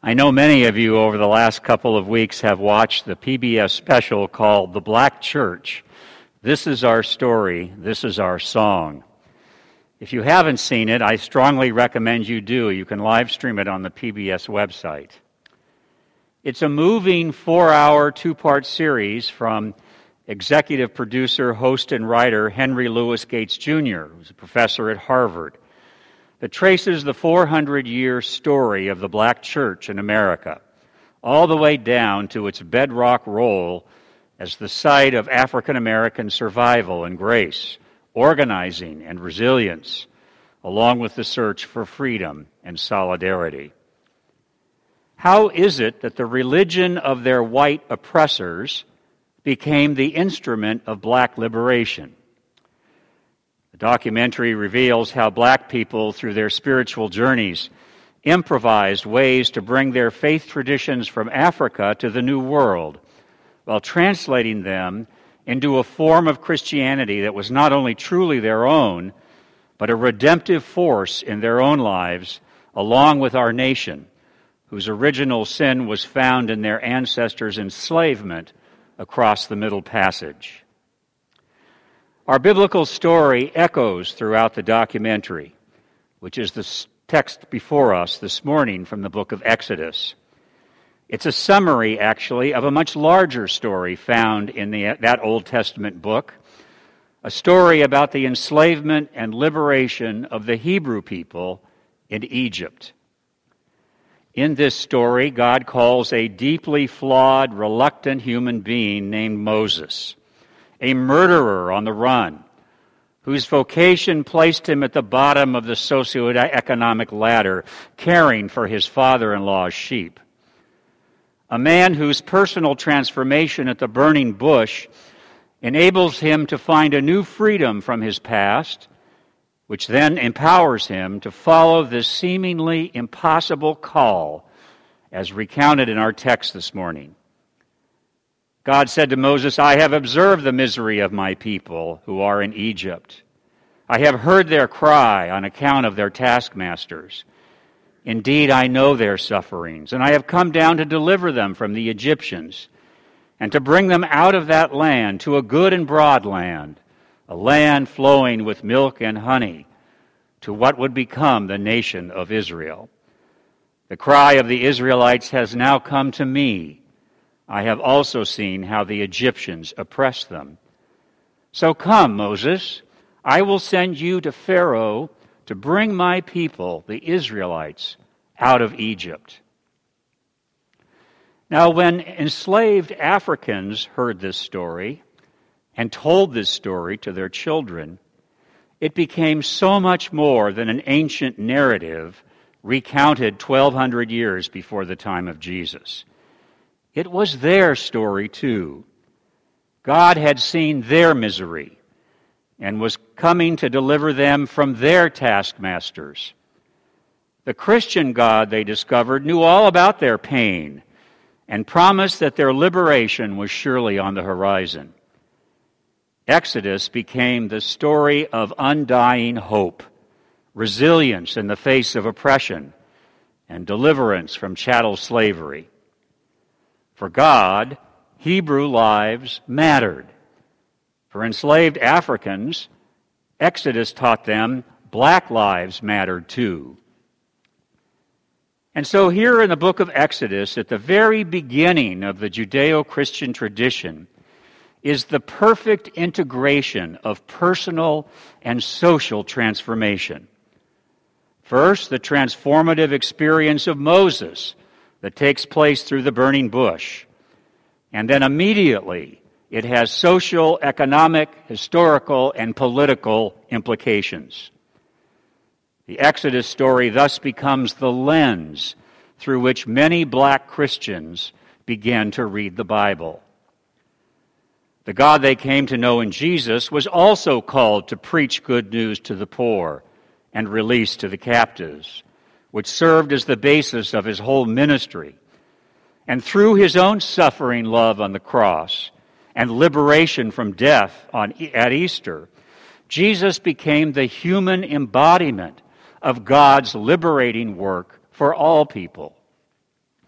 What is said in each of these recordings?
I know many of you over the last couple of weeks have watched the PBS special called The Black Church. This is our story, this is our song. If you haven't seen it, I strongly recommend you do. You can live stream it on the PBS website. It's a moving 4-hour, 2-part series from executive producer, host, and writer Henry Louis Gates Jr., who's a professor at Harvard, that traces the 400-year story of the Black Church in America, all the way down to its bedrock role as the site of African American survival and grace, organizing and resilience, along with the search for freedom and solidarity. How is it that the religion of their white oppressors became the instrument of black liberation? The documentary reveals how black people, through their spiritual journeys, improvised ways to bring their faith traditions from Africa to the New World, while translating them into a form of Christianity that was not only truly their own, but a redemptive force in their own lives, along with our nation, whose original sin was found in their ancestors' enslavement across the Middle Passage. Our biblical story echoes throughout the documentary, which is the text before us this morning from the book of Exodus. It's a summary, actually, of a much larger story found in that Old Testament book, a story about the enslavement and liberation of the Hebrew people in Egypt. In this story, God calls a deeply flawed, reluctant human being named Moses, a murderer on the run, whose vocation placed him at the bottom of the socioeconomic ladder, caring for his father-in-law's sheep. A man whose personal transformation at the burning bush enables him to find a new freedom from his past, which then empowers him to follow this seemingly impossible call, as recounted in our text this morning. God said to Moses, "I have observed the misery of my people who are in Egypt. I have heard their cry on account of their taskmasters. Indeed, I know their sufferings, and I have come down to deliver them from the Egyptians, and to bring them out of that land to a good and broad land, a land flowing with milk and honey, to what would become the nation of Israel. The cry of the Israelites has now come to me. I have also seen how the Egyptians oppress them. So come, Moses, I will send you to Pharaoh to bring my people, the Israelites, out of Egypt." Now, when enslaved Africans heard this story and told this story to their children, it became so much more than an ancient narrative recounted 1,200 years before the time of Jesus. It was their story, too. God had seen their misery and was coming to deliver them from their taskmasters. The Christian God, they discovered, knew all about their pain and promised that their liberation was surely on the horizon. Exodus became the story of undying hope, resilience in the face of oppression, and deliverance from chattel slavery. For God, Hebrew lives mattered. For enslaved Africans, Exodus taught them black lives mattered too. And so here in the book of Exodus, at the very beginning of the Judeo-Christian tradition, is the perfect integration of personal and social transformation. First, the transformative experience of Moses that takes place through the burning bush. And then immediately, it has social, economic, historical, and political implications. The Exodus story thus becomes the lens through which many black Christians began to read the Bible. The God they came to know in Jesus was also called to preach good news to the poor and release to the captives, which served as the basis of his whole ministry. And through his own suffering love on the cross and liberation from death at Easter, Jesus became the human embodiment of God's liberating work for all people.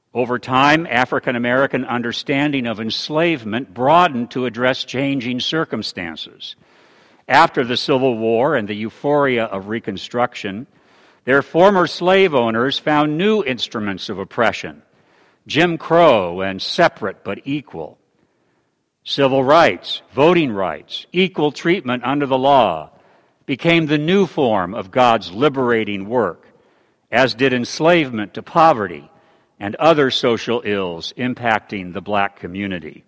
Over time, African American understanding of enslavement broadened to address changing circumstances. After the Civil War and the euphoria of Reconstruction, their former slave owners found new instruments of oppression: Jim Crow and separate but equal. Civil rights, voting rights, equal treatment under the law became the new form of God's liberating work, as did enslavement to poverty and other social ills impacting the black community.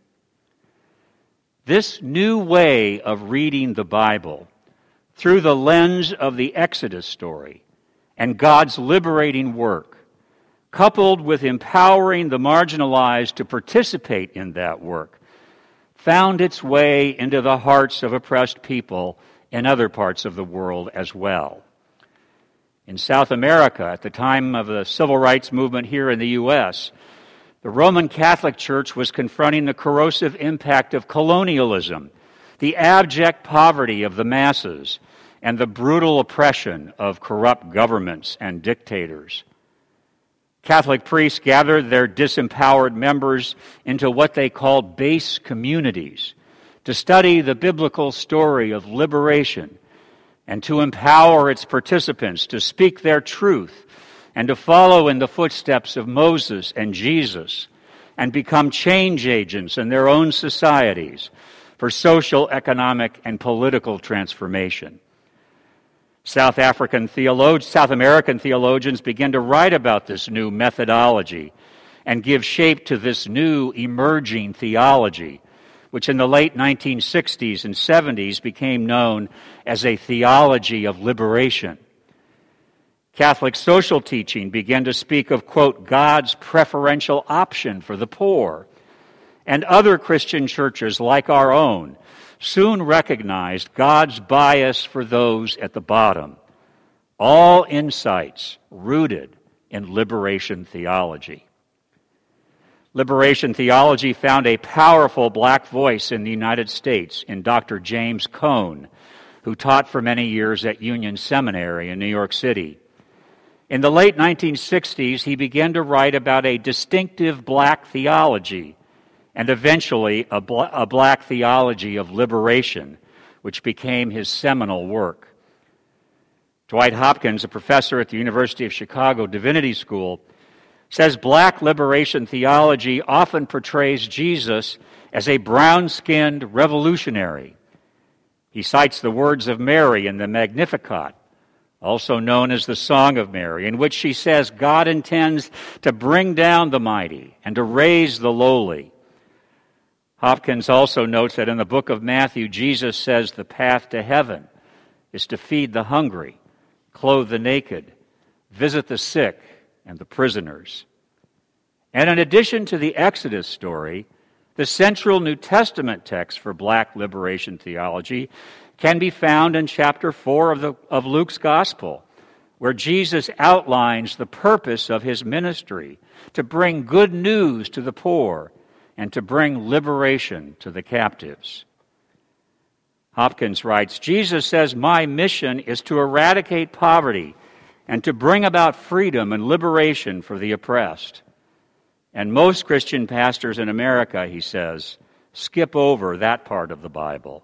This new way of reading the Bible through the lens of the Exodus story and God's liberating work, coupled with empowering the marginalized to participate in that work, found its way into the hearts of oppressed people in other parts of the world as well. In South America, at the time of the civil rights movement here in the U.S., the Roman Catholic Church was confronting the corrosive impact of colonialism, the abject poverty of the masses, and the brutal oppression of corrupt governments and dictators. Catholic priests gathered their disempowered members into what they called base communities to study the biblical story of liberation and to empower its participants to speak their truth and to follow in the footsteps of Moses and Jesus and become change agents in their own societies for social, economic, and political transformation. South American theologians began to write about this new methodology and give shape to this new emerging theology, which in the late 1960s and 70s became known as a theology of liberation. Catholic social teaching began to speak of, quote, God's preferential option for the poor. And other Christian churches like our own soon recognized God's bias for those at the bottom. All insights rooted in liberation theology. Liberation theology found a powerful black voice in the United States in Dr. James Cone, who taught for many years at Union Seminary in New York City. In the late 1960s, he began to write about a distinctive black theology and eventually a black theology of liberation, which became his seminal work. Dwight Hopkins, a professor at the University of Chicago Divinity School, says black liberation theology often portrays Jesus as a brown-skinned revolutionary. He cites the words of Mary in the Magnificat, also known as the Song of Mary, in which she says God intends to bring down the mighty and to raise the lowly. Hopkins also notes that in the book of Matthew, Jesus says the path to heaven is to feed the hungry, clothe the naked, visit the sick, and the prisoners. And in addition to the Exodus story, the central New Testament text for black liberation theology can be found in chapter 4 of Luke's Gospel, where Jesus outlines the purpose of his ministry to bring good news to the poor and to bring liberation to the captives. Hopkins writes, Jesus says, "My mission is to eradicate poverty and to bring about freedom and liberation for the oppressed." And most Christian pastors in America, he says, skip over that part of the Bible.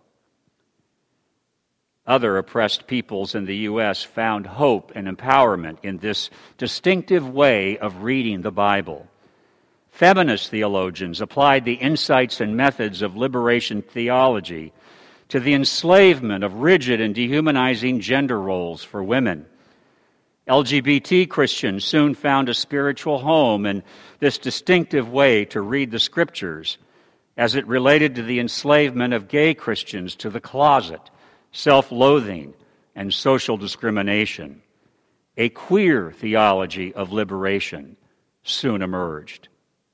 Other oppressed peoples in the U.S. found hope and empowerment in this distinctive way of reading the Bible. Feminist theologians applied the insights and methods of liberation theology to the enslavement of rigid and dehumanizing gender roles for women. LGBT Christians soon found a spiritual home in this distinctive way to read the Scriptures as it related to the enslavement of gay Christians to the closet, self-loathing, and social discrimination. A queer theology of liberation soon emerged.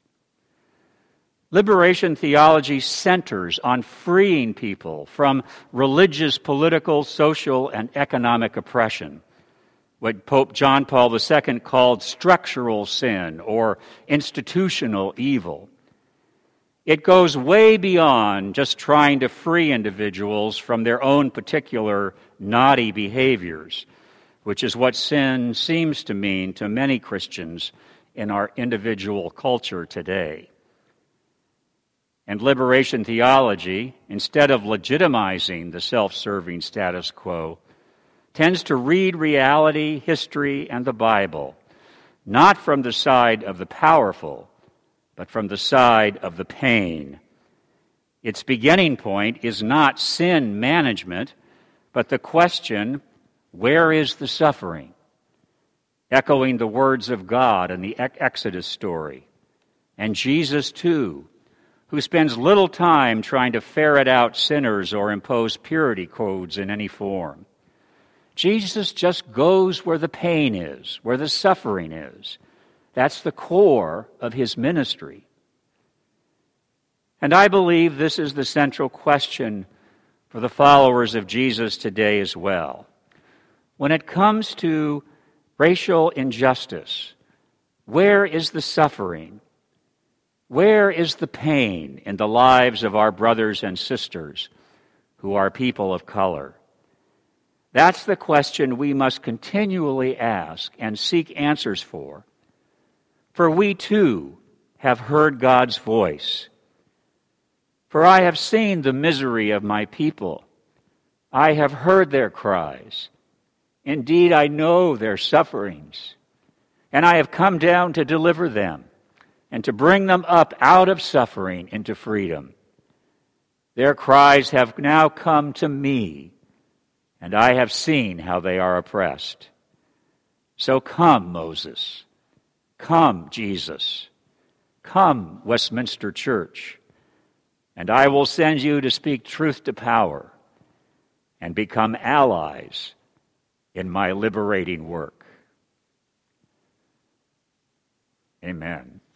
Liberation theology centers on freeing people from religious, political, social, and economic oppression, what Pope John Paul II called structural sin or institutional evil. It goes way beyond just trying to free individuals from their own particular naughty behaviors, which is what sin seems to mean to many Christians in our individual culture today. And liberation theology, instead of legitimizing the self-serving status quo, tends to read reality, history, and the Bible, not from the side of the powerful, but from the side of the pain. Its beginning point is not sin management, but the question, where is the suffering? Echoing the words of God in the Exodus story. And Jesus, too, who spends little time trying to ferret out sinners or impose purity codes in any form. Jesus just goes where the pain is, where the suffering is. That's the core of his ministry. And I believe this is the central question for the followers of Jesus today as well. When it comes to racial injustice, where is the suffering? Where is the pain in the lives of our brothers and sisters who are people of color? That's the question we must continually ask and seek answers for. For we too have heard God's voice. For I have seen the misery of my people. I have heard their cries. Indeed, I know their sufferings. And I have come down to deliver them and to bring them up out of suffering into freedom. Their cries have now come to me, and I have seen how they are oppressed. So come, Moses. Come, Jesus. Come, Westminster Church. And I will send you to speak truth to power and become allies in my liberating work. Amen.